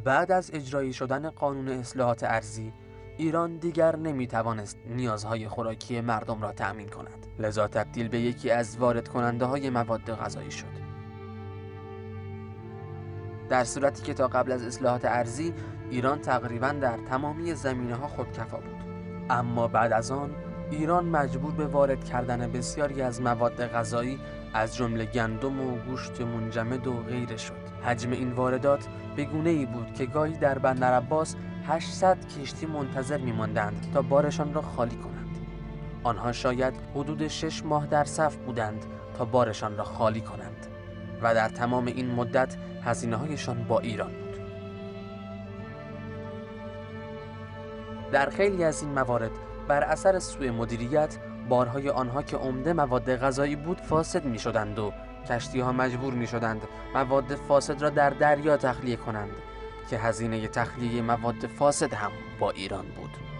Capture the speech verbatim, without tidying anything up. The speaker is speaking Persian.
بعد از اجرایی شدن قانون اصلاحات ارضی، ایران دیگر نمیتوانست نیازهای خوراکی مردم را تأمین کند، لذا تبدیل به یکی از وارد کننده های مواد غذایی شد. در صورتی که تا قبل از اصلاحات ارضی ایران تقریباً در تمامی زمینه‌ها خودکفا بود، اما بعد از آن ایران مجبور به وارد کردن بسیاری از مواد غذایی از جمله گندم و گوشت منجمد و غیره شد. حجم این واردات به گونه‌ای بود که گاهی در بندر عباس هشتصد کشتی منتظر می‌ماندند تا بارشان را خالی کنند. آنها شاید حدود شش ماه در صف بودند تا بارشان را خالی کنند و در تمام این مدت هزینه‌هایشان با ایران بود. در خیلی از این موارد بر اثر سوء مدیریت بارهای آنها که عمده مواد غذایی بود فاسد می شدند و کشتی‌ها مجبور می شدند مواد فاسد را در دریا تخلیه کنند که هزینه تخلیه مواد فاسد هم با ایران بود.